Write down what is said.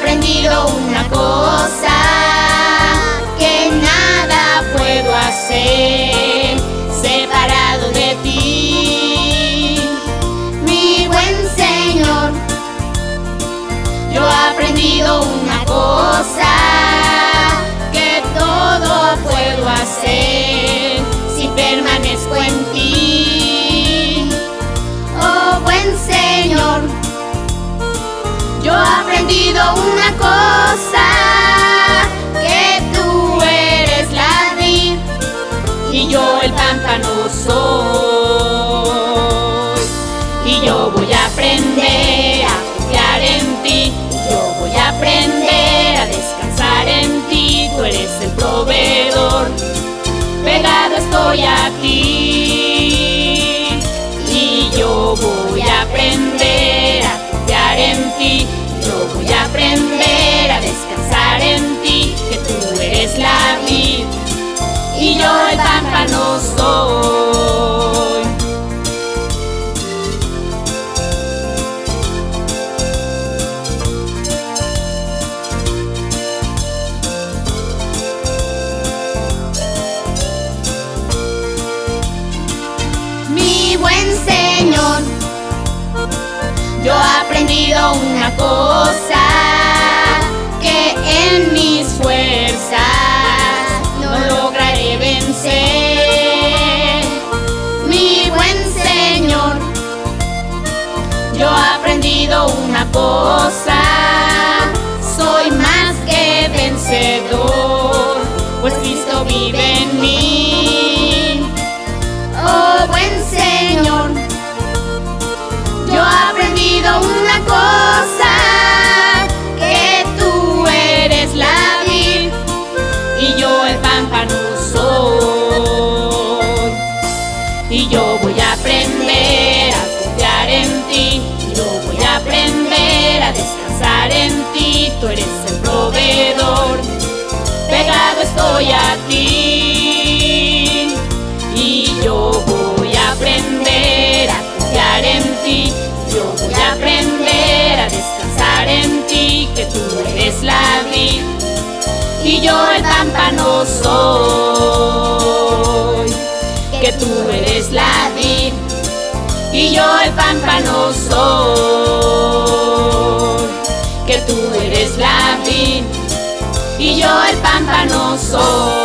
aprendido una cosa, que nada puedo hacer separado de ti, mi buen Señor. Yo he aprendido una cosa, que todo puedo hacer si permanezco en ti, oh buen Señor. Yo he aprendido una cosa, que tú eres la vid y yo el pámpano soy. Y yo voy a aprender a confiar en ti, yo voy a aprender a descansar en ti. Tú eres el proveedor, pegado estoy a ti. Y yo voy a aprender a confiar en ti, yo voy a aprender a descansar en ti, que tú eres la vid y yo el pámpano soy. Mi buen Señor, yo he aprendido una cosa, que en mis fuerzas no lograré vencer. Mi buen Señor, yo he aprendido una cosa, soy más que vencedor, pues Cristo vive en mí, oh buen Señor. Yo he aprendido una cosa, que tú eres la vid y yo el pámpano soy. Y yo voy a aprender a confiar en ti, yo voy a aprender a descansar en ti. Tú eres el proveedor, pegado estoy a ti. Y yo voy a aprender a confiar en ti, yo voy a aprender a descansar en ti, que tú eres la vid y yo el pámpano soy. Que tú eres la vid y yo el pámpano soy. Que tú eres la vid y yo el pámpano soy.